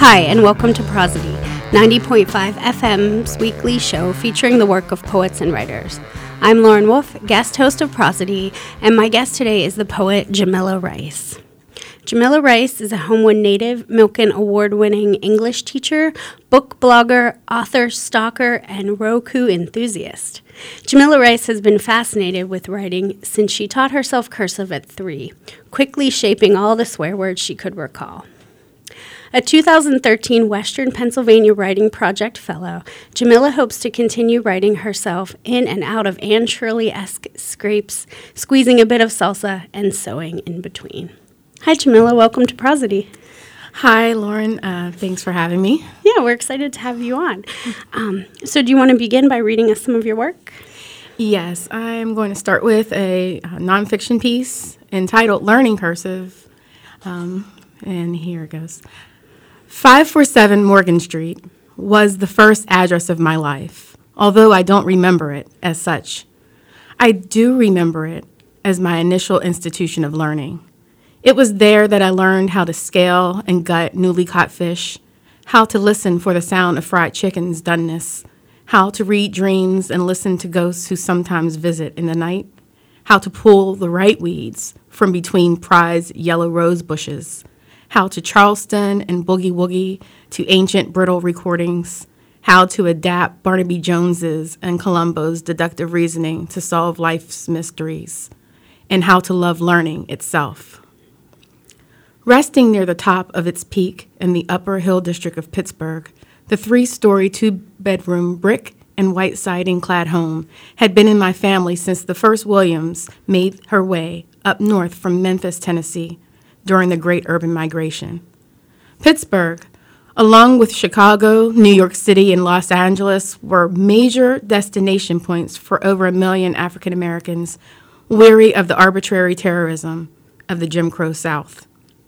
Hi, and welcome to Prosody, 90.5 FM's weekly show featuring the work of poets and writers. I'm Lauren Wolf, guest host of Prosody, and my guest today is the poet Jamila Rice. Jamila Rice is a Homewood native, Milken Award-winning English teacher, book blogger, author, stalker, and Roku enthusiast. Jamila Rice has been fascinated with writing since she taught herself cursive at 3, quickly shaping all the swear words she could recall. A 2013 Western Pennsylvania Writing Project Fellow, Jamila hopes to continue writing herself in and out of Anne Shirley-esque scrapes, squeezing a bit of salsa and sewing in between. Hi, Jamila. Welcome to Prosody. Hi, Lauren. Thanks for having me. Yeah, we're excited to have you on. So do you want to begin by reading us some of your work? Yes, I'm going to start with a nonfiction piece entitled Learning Cursive. And here it goes. 547 Morgan Street was the first address of my life, although I don't remember it as such. I do remember it as my initial institution of learning. It was there that I learned how to scale and gut newly caught fish, how to listen for the sound of fried chicken's doneness, how to read dreams and listen to ghosts who sometimes visit in the night, how to pull the right weeds from between prized yellow rose bushes, how to Charleston and Boogie Woogie to ancient brittle recordings, how to adapt Barnaby Jones's and Columbo's deductive reasoning to solve life's mysteries, and how to love learning itself. Resting near the top of its peak in the Upper Hill District of Pittsburgh, the 3-story, 2-bedroom brick and white siding-clad home had been in my family since the first Williams made her way up north from Memphis, Tennessee, during the Great Urban Migration. Pittsburgh, along with Chicago, New York City, and Los Angeles, were major destination points for over 1 million African Americans weary of the arbitrary terrorism of the Jim Crow South.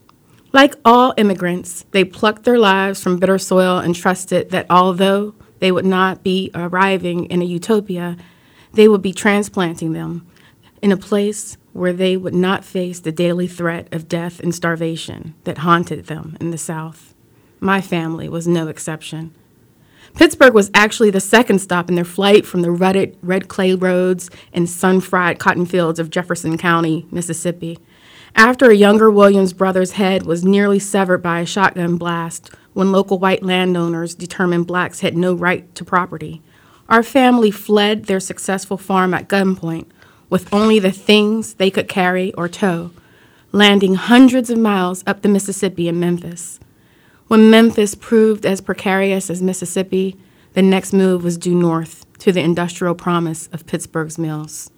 Like all immigrants, they plucked their lives from bitter soil and trusted that although they would not be arriving in a utopia, they would be transplanting them in a place where they would not face the daily threat of death and starvation that haunted them in the South. My family was no exception. Pittsburgh was actually the second stop in their flight from the rutted red clay roads and sun-fried cotton fields of Jefferson County, Mississippi. After a younger Williams brother's head was nearly severed by a shotgun blast when local white landowners determined blacks had no right to property, our family fled their successful farm at gunpoint with only the things they could carry or tow, landing hundreds of miles up the Mississippi in Memphis. When Memphis proved as precarious as Mississippi, the next move was due north to the industrial promise of Pittsburgh's mills.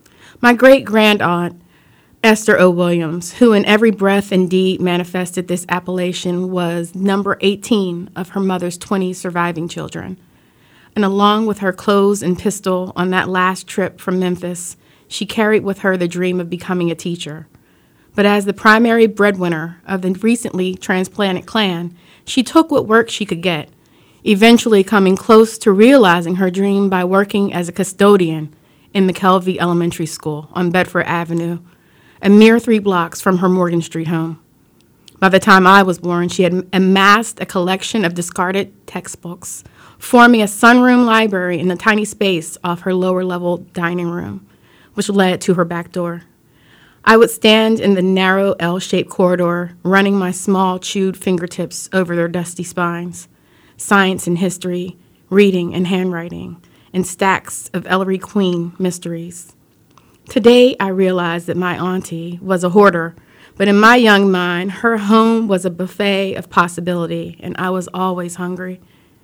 My great-grandaunt, Esther O. Williams, who in every breath and deed manifested this appellation, was number 18 of her mother's 20 surviving children. And along with her clothes and pistol on that last trip from Memphis, she carried with her the dream of becoming a teacher. But as the primary breadwinner of the recently transplanted clan, she took what work she could get, eventually coming close to realizing her dream by working as a custodian in McKelvey Elementary School on Bedford Avenue, a mere 3 blocks from her Morgan Street home. By the time I was born, she had amassed a collection of discarded textbooks, forming a sunroom library in the tiny space off her lower-level dining room, which led to her back door. I would stand in the narrow L-shaped corridor, running my small, chewed fingertips over their dusty spines. Science and history, reading and handwriting, and stacks of Ellery Queen mysteries. Today, I realize that my auntie was a hoarder, but in my young mind, her home was a buffet of possibility, and I was always hungry.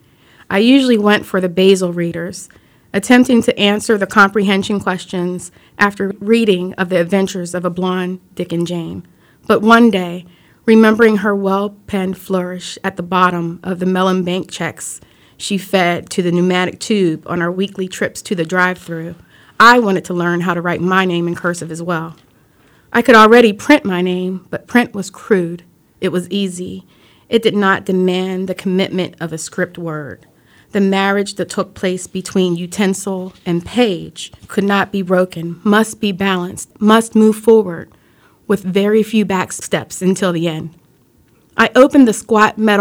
I usually went for the Basil readers, attempting to answer the comprehension questions after reading of the adventures of a blonde Dick and Jane. But one day, remembering her well-penned flourish at the bottom of the melon bank checks she fed to the pneumatic tube on our weekly trips to the drive-thru, I wanted to learn how to write my name in cursive as well. I could already print my name, but print was crude. It was easy. It did not demand the commitment of a script word. The marriage that took place between utensil and page could not be broken, must be balanced, must move forward, with very few back steps until the end. I opened the squat metal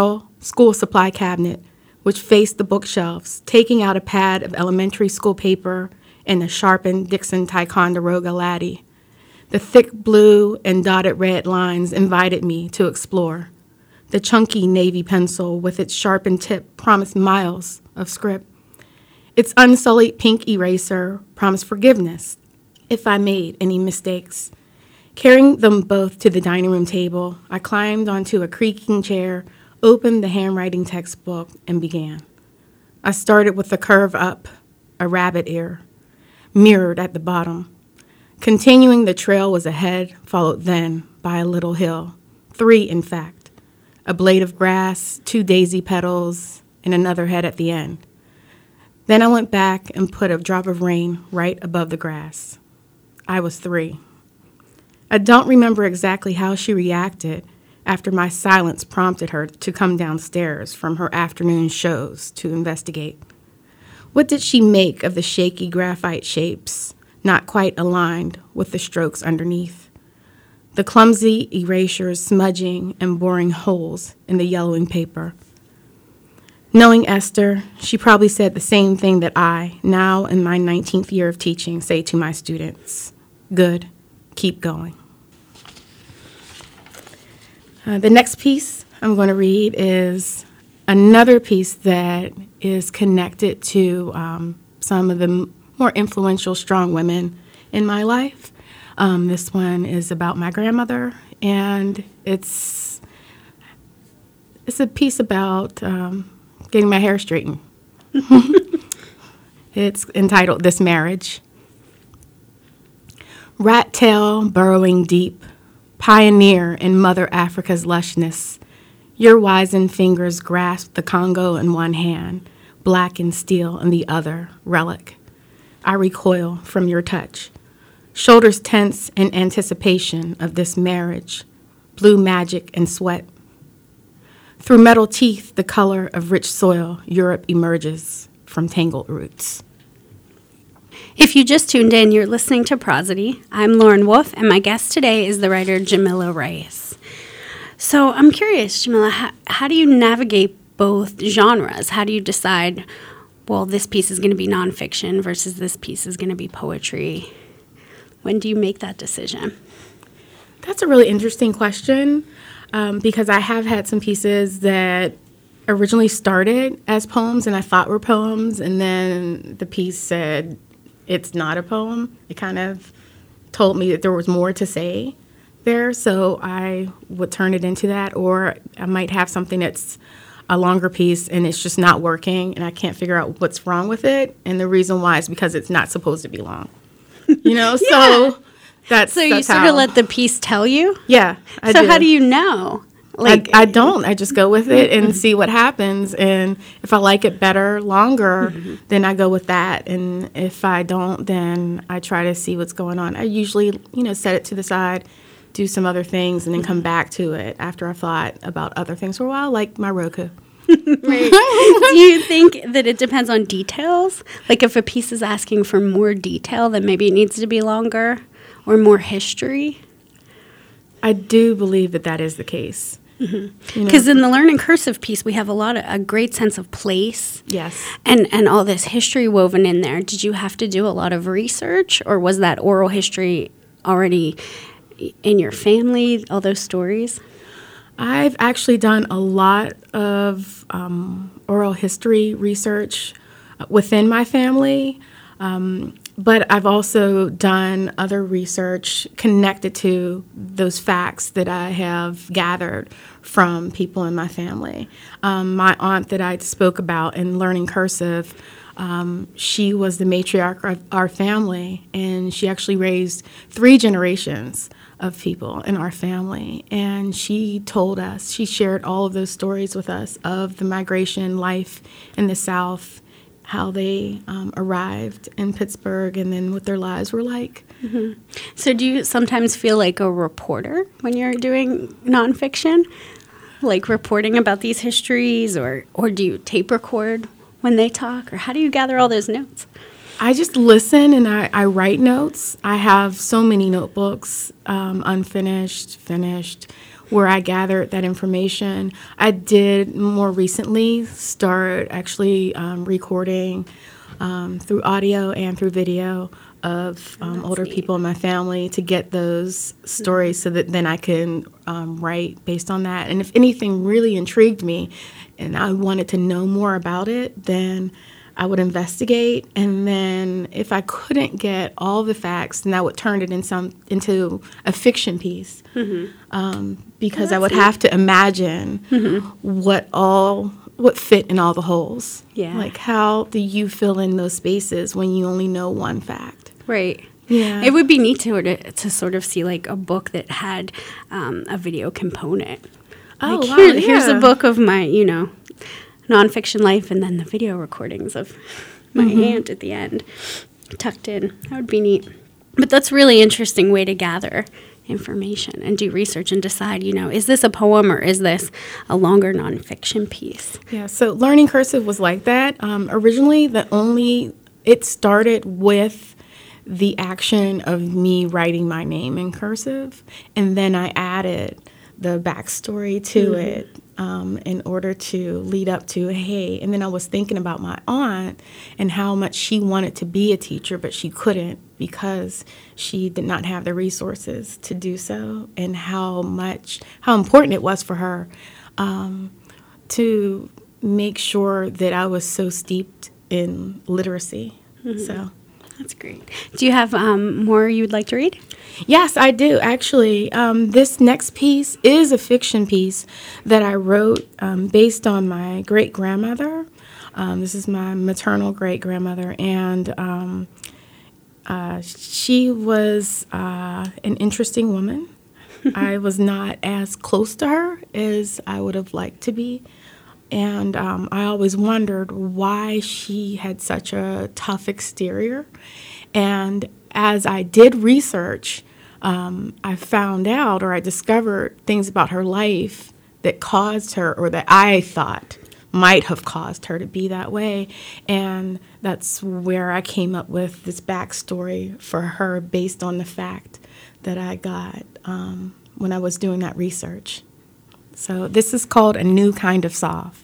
school supply cabinet, which faced the bookshelves, taking out a pad of elementary school paper and a sharpened Dixon Ticonderoga laddie. The thick blue and dotted red lines invited me to explore. The chunky navy pencil with its sharpened tip promised miles of script. Its unsullied pink eraser promised forgiveness if I made any mistakes. Carrying them both to the dining room table, I climbed onto a creaking chair, opened the handwriting textbook, and began. I started with the curve up, a rabbit ear, mirrored at the bottom. Continuing, the trail was ahead, followed then by a little hill. 3, in fact. A blade of grass, 2 daisy petals, and another head at the end. Then I went back and put a drop of rain right above the grass. I was 3. I don't remember exactly how she reacted after my silence prompted her to come downstairs from her afternoon shows to investigate. What did she make of the shaky graphite shapes, not quite aligned with the strokes underneath? The clumsy erasures smudging and boring holes in the yellowing paper. Knowing Esther, she probably said the same thing that I, now in my 19th year of teaching, say to my students. Good, keep going. The next piece I'm going to read is another piece that is connected to some of the more influential, strong women in my life. This one is about my grandmother, and it's a piece about getting my hair straightened. It's entitled This Marriage. Rat tail burrowing deep, pioneer in Mother Africa's lushness, your wizened fingers grasp the Congo in one hand, black and steel in the other, relic. I recoil from your touch. Shoulders tense in anticipation of this marriage, blue magic and sweat. Through metal teeth, the color of rich soil, Europe emerges from tangled roots. If you just tuned in, you're listening to Prosody. I'm Lauren Wolf, and my guest today is the writer Jamila Rice. So I'm curious, Jamila, how do you navigate both genres? How do you decide, well, this piece is going to be nonfiction versus this piece is going to be poetry? When do you make that decision? That's a really interesting question because I have had some pieces that originally started as poems and I thought were poems, and then the piece said it's not a poem. It kind of told me that there was more to say there, so I would turn it into that, or I might have something that's a longer piece and it's just not working and I can't figure out what's wrong with it, and the reason why is because it's not supposed to be long. You know, Yeah. that's you sort of let the piece tell you? Yeah, I So do. how do you know? I don't. I just go with it and see what happens. And if I like it better, longer, then I go with that. And if I don't, then I try to see what's going on. I usually, set it to the side, do some other things, and then come back to it after I've thought about other things for a while, like my Roku. Right. Do you think that it depends on details? Like if a piece is asking for more detail, then maybe it needs to be longer or more history? I do believe that is the case. Because in the Learning Cursive piece, we have a great sense of place. Yes. And all this history woven in there. Did you have to do a lot of research, or was that oral history already in your family, all those stories? I've actually done a lot of oral history research within my family, but I've also done other research connected to those facts that I have gathered from people in my family. My aunt that I spoke about in Learning Cursive, she was the matriarch of our family, and she actually raised 3 generations of people in our family. And she told us, she shared all of those stories with us of the migration life in the South, how they arrived in Pittsburgh, and then what their lives were like. Mm-hmm. So do you sometimes feel like a reporter when you're doing nonfiction? Like reporting about these histories, or do you tape record when they talk, or how do you gather all those notes? I just listen and I write notes. I have so many notebooks, unfinished, finished. where I gathered that information. I did more recently start actually recording through audio and through video of older people in my family to get those stories so that then I can write based on that. And if anything really intrigued me and I wanted to know more about it, then I would investigate. And then if I couldn't get all the facts, then I would turn it into a fiction piece because I would have to imagine what fit in all the holes. Yeah. Like, how do you fill in those spaces when you only know one fact? Right. Yeah. It would be neat to sort of see like a book that had a video component. Oh, like, wow, here's a yeah. book of my, nonfiction life, and then the video recordings of my aunt at the end, tucked in. That would be neat. But that's a really interesting way to gather information and do research and decide, is this a poem or is this a longer nonfiction piece? Yeah, so learning cursive was like that. Originally, it started with the action of me writing my name in cursive, and then I added the backstory to it in order to lead up to, hey, and then I was thinking about my aunt and how much she wanted to be a teacher, but she couldn't because she did not have the resources to do so, and how important it was for her to make sure that I was so steeped in literacy. So That's great. Do you have more you would like to read? yes, I do, actually. This next piece is a fiction piece that I wrote based on my great-grandmother. This is my maternal great-grandmother, and she was an interesting woman. I was not as close to her as I would have liked to be. And I always wondered why she had such a tough exterior. And as I did research, I found out, or I discovered things about her life that caused her, or that I thought might have caused her to be that way. And that's where I came up with this backstory for her based on the fact that I got when I was doing that research. So this is called A New Kind of Soft.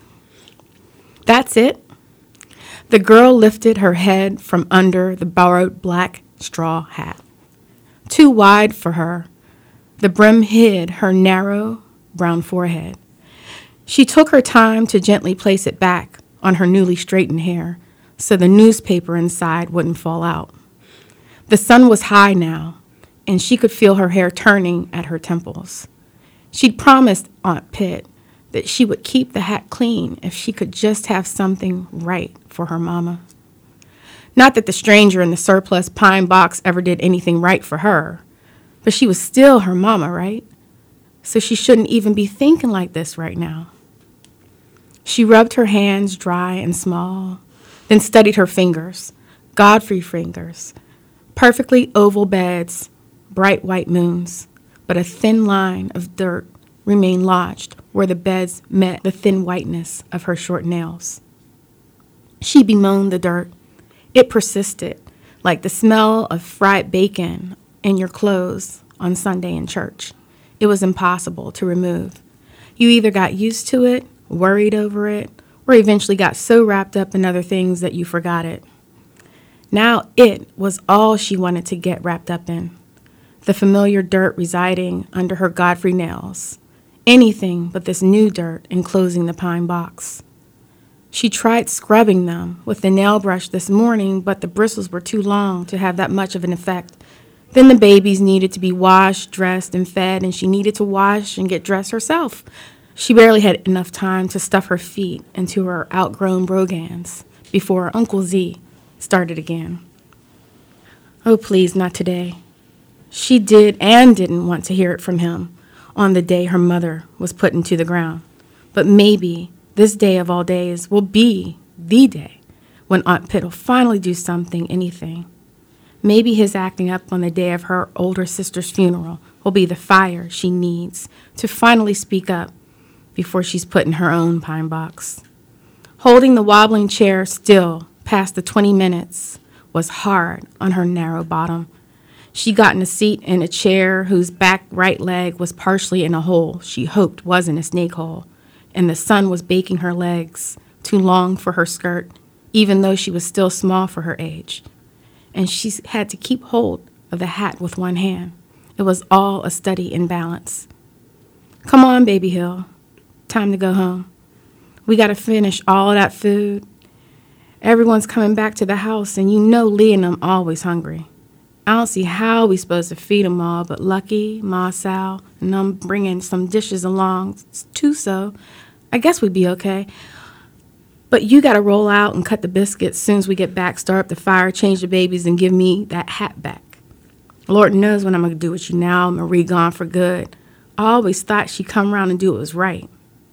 That's it. The girl lifted her head from under the borrowed black straw hat. Too wide for her, the brim hid her narrow brown forehead. She took her time to gently place it back on her newly straightened hair so the newspaper inside wouldn't fall out. The sun was high now, and she could feel her hair turning at her temples. She'd promised Aunt Pitt that she would keep the hat clean if she could just have something right for her mama. Not that the stranger in the surplus pine box ever did anything right for her, but she was still her mama, right? So she shouldn't even be thinking like this right now. She rubbed her hands dry and small, then studied her fingers, Godfrey fingers, perfectly oval beds, bright white moons, but a thin line of dirt remained lodged where the beds met the thin whiteness of her short nails. She bemoaned the dirt. It persisted, like the smell of fried bacon in your clothes on Sunday in church. It was impossible to remove. You either got used to it, worried over it, or eventually got so wrapped up in other things that you forgot it. Now it was all she wanted to get wrapped up in. The familiar dirt residing under her Godfrey nails. Anything but this new dirt enclosing the pine box. She tried scrubbing them with the nail brush this morning, but the bristles were too long to have that much of an effect. Then the babies needed to be washed, dressed, and fed, and she needed to wash and get dressed herself. She barely had enough time to stuff her feet into her outgrown brogans before Uncle Z started again. Oh, please, not today. She did and didn't want to hear it from him on the day her mother was put into the ground. But maybe this day of all days will be the day when Aunt Pitt will finally do something, anything. Maybe his acting up on the day of her older sister's funeral will be the fire she needs to finally speak up before she's put in her own pine box. Holding the wobbling chair still past the 20 minutes was hard on her narrow bottom. She got in a seat in a chair whose back right leg was partially in a hole she hoped wasn't a snake hole, and the sun was baking her legs, too long for her skirt, even though she was still small for her age. And she had to keep hold of the hat with one hand. It was all a study in balance. Come on, Baby Hill. Time to go home. We got to finish all that food. Everyone's coming back to the house, and you know Lee and them always hungry. I don't see how we supposed to feed them all, but Lucky, Ma Sal, and them bringing some dishes along too, so I guess we'd be okay. But you got to roll out and cut the biscuits soon as we get back, start up the fire, change the babies, and give me that hat back. Lord knows what I'm going to do with you now. Marie gone for good. I always thought she'd come around and do what was right.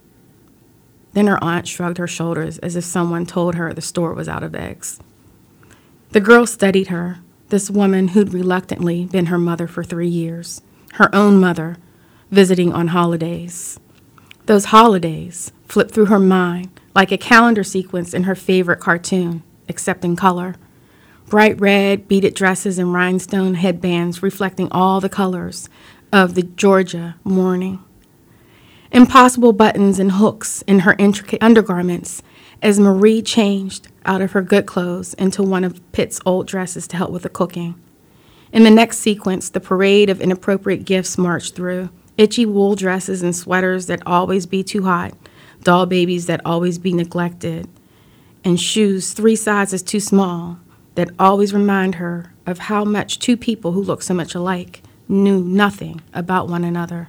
Then her aunt shrugged her shoulders as if someone told her the store was out of eggs. The girl studied her, this woman who'd reluctantly been her mother for 3 years, her own mother, visiting on holidays. Those holidays flipped through her mind like a calendar sequence in her favorite cartoon, except in color. Bright red beaded dresses and rhinestone headbands reflecting all the colors of the Georgia morning. Impossible buttons and hooks in her intricate undergarments as Marie changed out of her good clothes into one of Pitt's old dresses to help with the cooking. In the next sequence, the parade of inappropriate gifts marched through. Itchy wool dresses and sweaters that always be too hot, doll babies that always be neglected, and shoes 3 sizes too small that always remind her of how much two people who look so much alike knew nothing about one another.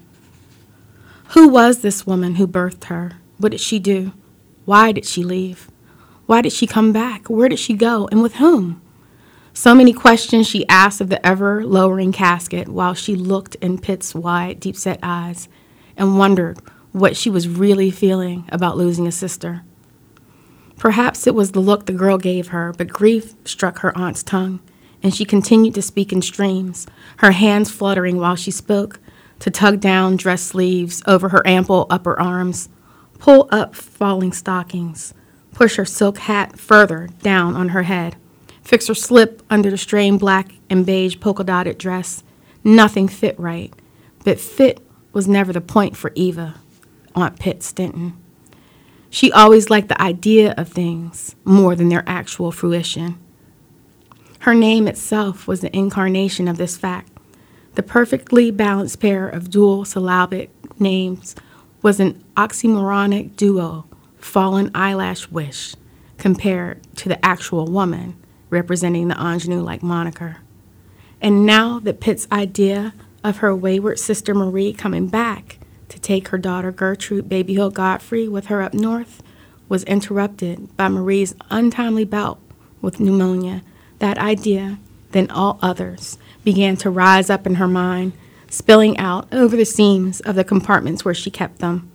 Who was this woman who birthed her? What did she do? Why did she leave? Why did she come back? Where did she go, and with whom? So many questions she asked of the ever-lowering casket while she looked in Pitt's wide, deep-set eyes and wondered what she was really feeling about losing a sister. Perhaps it was the look the girl gave her, but grief struck her aunt's tongue, and she continued to speak in streams, her hands fluttering while she spoke, to tug down dress sleeves over her ample upper arms, pull up falling stockings, push her silk hat further down on her head, fix her slip under the strained black and beige polka-dotted dress. Nothing fit right, but fit was never the point for Eva, Aunt Pitt Stinton. She always liked the idea of things more than their actual fruition. Her name itself was the incarnation of this fact. The perfectly balanced pair of dual syllabic names was an oxymoronic duo, fallen eyelash wish, compared to the actual woman representing the ingenue-like moniker. And now that Pitt's idea of her wayward sister Marie coming back to take her daughter Gertrude Baby Hill Godfrey with her up north was interrupted by Marie's untimely bout with pneumonia, that idea, then all others, began to rise up in her mind, spilling out over the seams of the compartments where she kept them.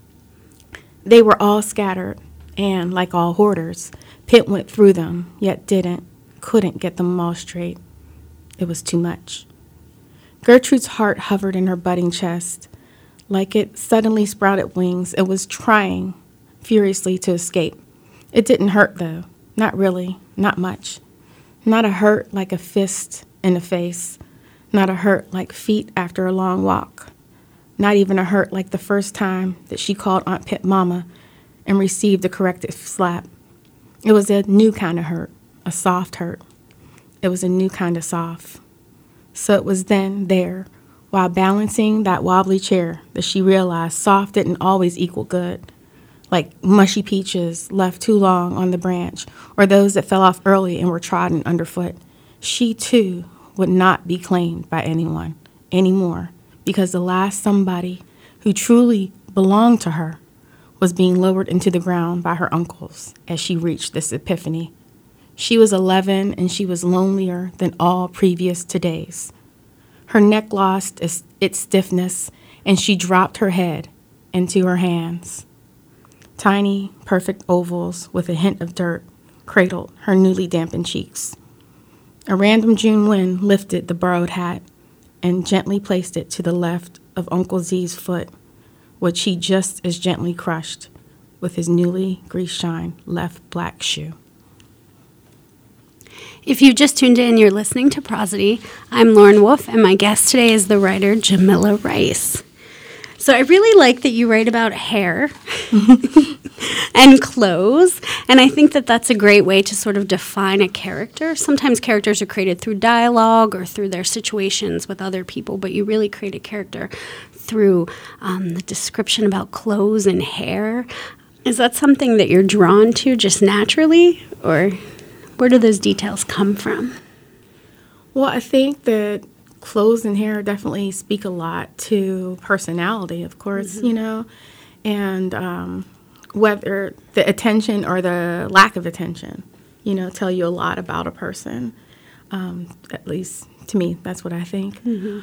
They were all scattered, and, like all hoarders, Pitt went through them, yet couldn't get them all straight. It was too much. Gertrude's heart hovered in her budding chest. Like it suddenly sprouted wings, it was trying furiously to escape. It didn't hurt, though. Not really. Not much. Not a hurt like a fist in the face. Not a hurt like feet after a long walk. Not even a hurt like the first time that she called Aunt Pitt Mama and received a corrective slap. It was a new kind of hurt, a soft hurt. It was a new kind of soft. So it was then there, while balancing that wobbly chair, that she realized soft didn't always equal good, like mushy peaches left too long on the branch, or those that fell off early and were trodden underfoot. She, too, would not be claimed by anyone anymore, because the last somebody who truly belonged to her was being lowered into the ground by her uncles as she reached this epiphany. She was 11, and she was lonelier than all previous days. Her neck lost its stiffness, and she dropped her head into her hands. Tiny, perfect ovals with a hint of dirt cradled her newly dampened cheeks. A random June wind lifted the borrowed hat and gently placed it to the left of Uncle Z's foot, which he just as gently crushed with his newly grease-shined left black shoe. If you just tuned in, you're listening to Prosody. I'm Lauren Wolf, and my guest today is the writer Jamila Rice. So I really like that you write about hair and clothes, and I think that that's a great way to sort of define a character. Sometimes characters are created through dialogue or through their situations with other people, but you really create a character through the description about clothes and hair. Is that something that you're drawn to just naturally, or where do those details come from? Well, I think that clothes and hair definitely speak a lot to personality, of course, and whether the attention or the lack of attention, tell you a lot about a person. At least to me, that's what I think.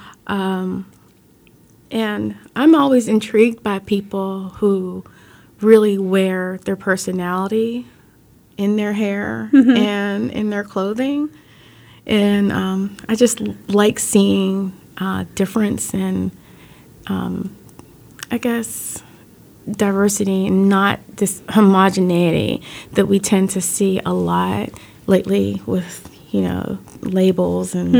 And I'm always intrigued by people who really wear their personality in their hair and in their clothing. And I just like seeing difference in, I guess, diversity and not this homogeneity that we tend to see a lot lately with, labels and,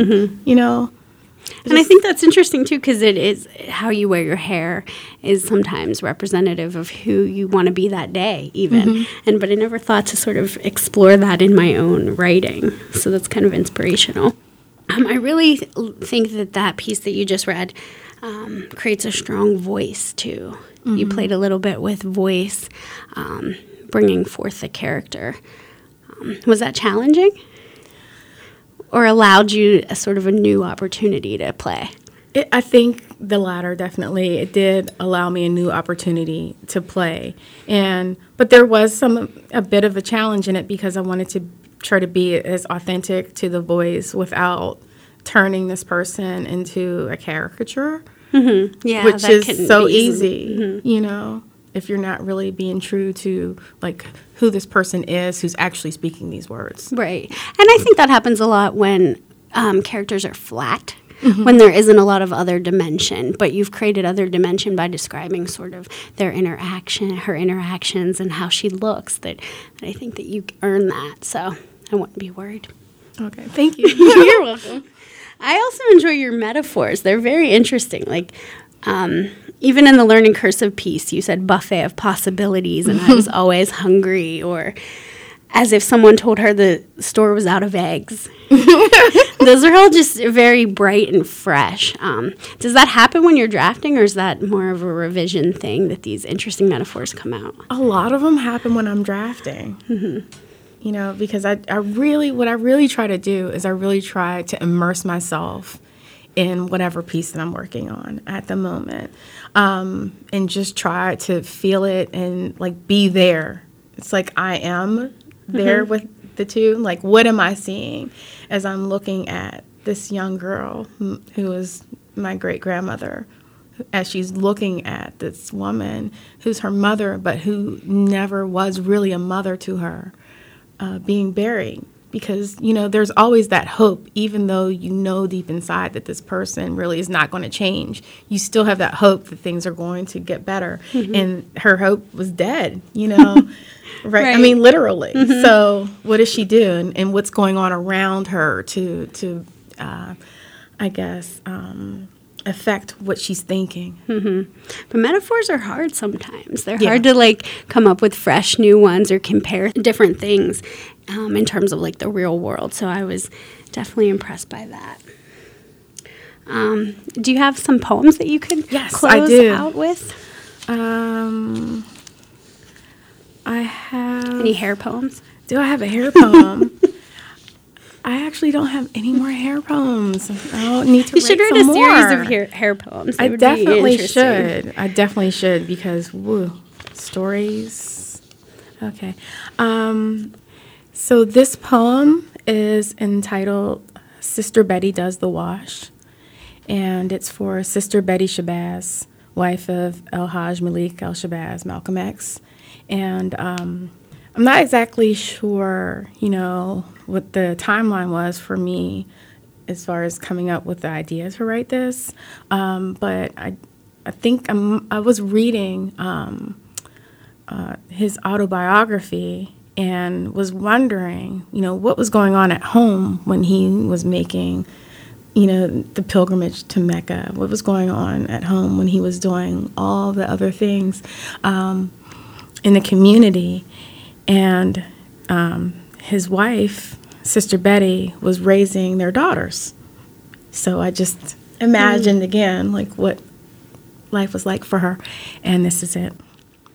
And I think that's interesting, too, because it is how you wear your hair is sometimes representative of who you want to be that day, even. But I never thought to sort of explore that in my own writing. So that's kind of inspirational. I really think that piece that you just read creates a strong voice, too. You played a little bit with voice, bringing forth the character. Was that challenging? Or allowed you a sort of a new opportunity to play? I think the latter, definitely. It did allow me a new opportunity to play. But there was a bit of a challenge in it because I wanted to try to be as authentic to the voice without turning this person into a caricature, Yeah, which is so easy, if you're not really being true to, like, who this person is who's actually speaking these words. Right. And I think that happens a lot when characters are flat, when there isn't a lot of other dimension, but you've created other dimension by describing sort of her interactions and how she looks, that I think that you earn that, so I wouldn't be worried. Okay, thank you. You're welcome. I also enjoy your metaphors. They're very interesting, like... even in the Learning Cursive piece, you said buffet of possibilities, and I was always hungry, or as if someone told her the store was out of eggs. Those are all just very bright and fresh. Does that happen when you're drafting, or is that more of a revision thing that these interesting metaphors come out? A lot of them happen when I'm drafting. Because what I really try to do is I really try to immerse myself in whatever piece that I'm working on at the moment, and just try to feel it and, like, be there. It's like I am there with the two. Like, what am I seeing as I'm looking at this young girl who is my great-grandmother, as she's looking at this woman who's her mother, but who never was really a mother to her, being buried. Because, there's always that hope, even though deep inside that this person really is not going to change. You still have that hope that things are going to get better. And her hope was dead, right? I mean, literally. So what does she do? And what's going on around her to I guess, affect what she's thinking. But metaphors are hard sometimes. They're hard to, like, come up with fresh new ones or compare different things in terms of, like, the real world. So I was definitely impressed by that. Do you have some poems that you could close out with? I have... Any hair poems? Do I have a hair poem? I actually don't have any more hair poems. I don't need to write some more. You should write a series of hair poems. I definitely should. I definitely should because, stories. Okay. So this poem is entitled Sister Betty Does the Wash, and it's for Sister Betty Shabazz, wife of El-Hajj Malik El-Shabazz, Malcolm X. And I'm not exactly sure, what the timeline was for me as far as coming up with the idea to write this. But I think I was reading his autobiography, and was wondering, what was going on at home when he was making, the pilgrimage to Mecca. What was going on at home when he was doing all the other things in the community. And his wife, Sister Betty, was raising their daughters. So I just imagined again, like what life was like for her. And this is it.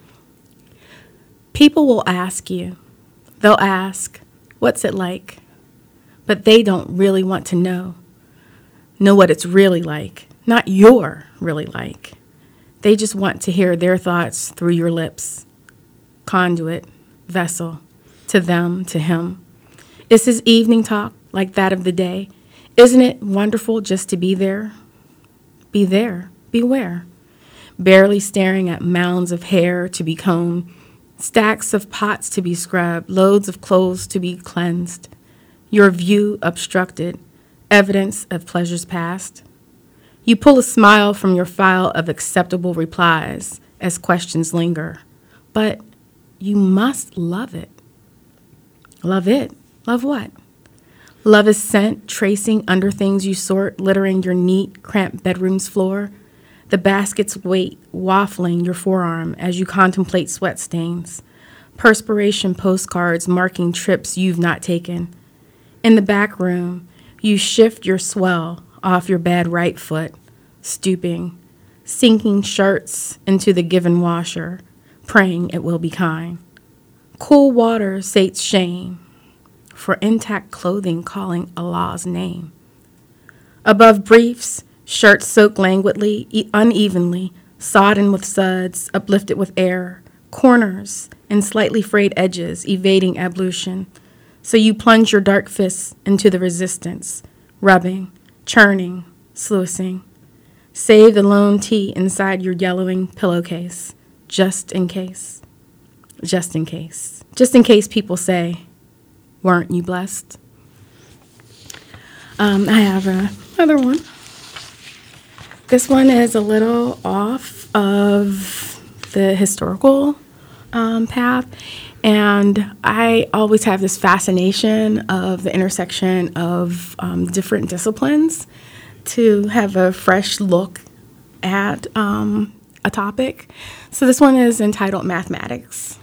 People will ask you. They'll ask, what's it like? But they don't really want to know what it's really like, not your really like. They just want to hear their thoughts through your lips. Conduit, vessel, to them, to him. Is his evening talk like that of the day? Isn't it wonderful just to be there? Be there, beware. Barely staring at mounds of hair to be combed, stacks of pots to be scrubbed, loads of clothes to be cleansed. Your view obstructed, evidence of pleasures past. You pull a smile from your file of acceptable replies as questions linger. But you must love it. Love it? Love what? Love is scent, tracing under things you sort, littering your neat, cramped bedroom's floor. The basket's weight waffling your forearm as you contemplate sweat stains. Perspiration postcards marking trips you've not taken. In the back room, you shift your swell off your bad right foot, stooping, sinking shirts into the given washer, praying it will be kind. Cool water sates shame for intact clothing calling Allah's name. Above briefs, shirts soaked languidly, unevenly, sodden with suds, uplifted with air, corners and slightly frayed edges evading ablution. So you plunge your dark fists into the resistance, rubbing, churning, sluicing. Save the lone tea inside your yellowing pillowcase, just in case. Just in case. Just in case people say, weren't you blessed? I have another one. This one is a little off of the historical path, and I always have this fascination of the intersection of different disciplines to have a fresh look at a topic. So this one is entitled Mathematics.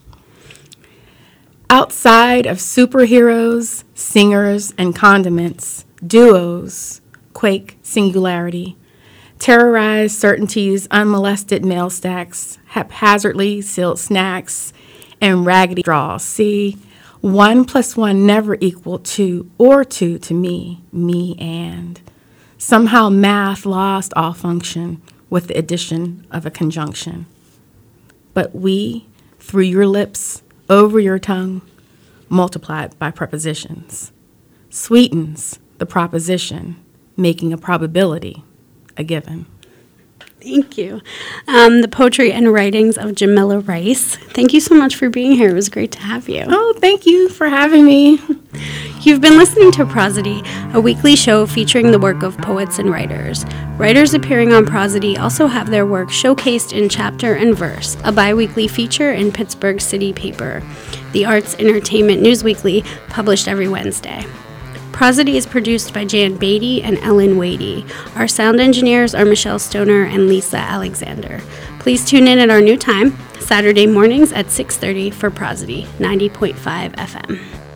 Outside of superheroes, singers, and condiments, duos quake singularity. Terrorize certainty's unmolested mail stacks, haphazardly sealed snacks, and raggedy straws. See, 1 + 1 never equal 2 or 2 to me and. Somehow math lost all function with the addition of a conjunction. But we, through your lips, over your tongue, multiplied by prepositions, sweetens the proposition, making a probability a given. Thank you. The poetry and writings of Jamila Rice. Thank you so much for being here. It was great to have you. Oh, thank you for having me. You've been listening to Prosody, a weekly show featuring the work of poets and writers. Writers appearing on Prosody also have their work showcased in Chapter and Verse, a bi-weekly feature in Pittsburgh City Paper, the Arts Entertainment Newsweekly, published every Wednesday. Prosody is produced by Jan Beatty and Ellen Wadey. Our sound engineers are Michelle Stoner and Lisa Alexander. Please tune in at our new time, Saturday mornings at 6:30 for Prosody, 90.5 FM.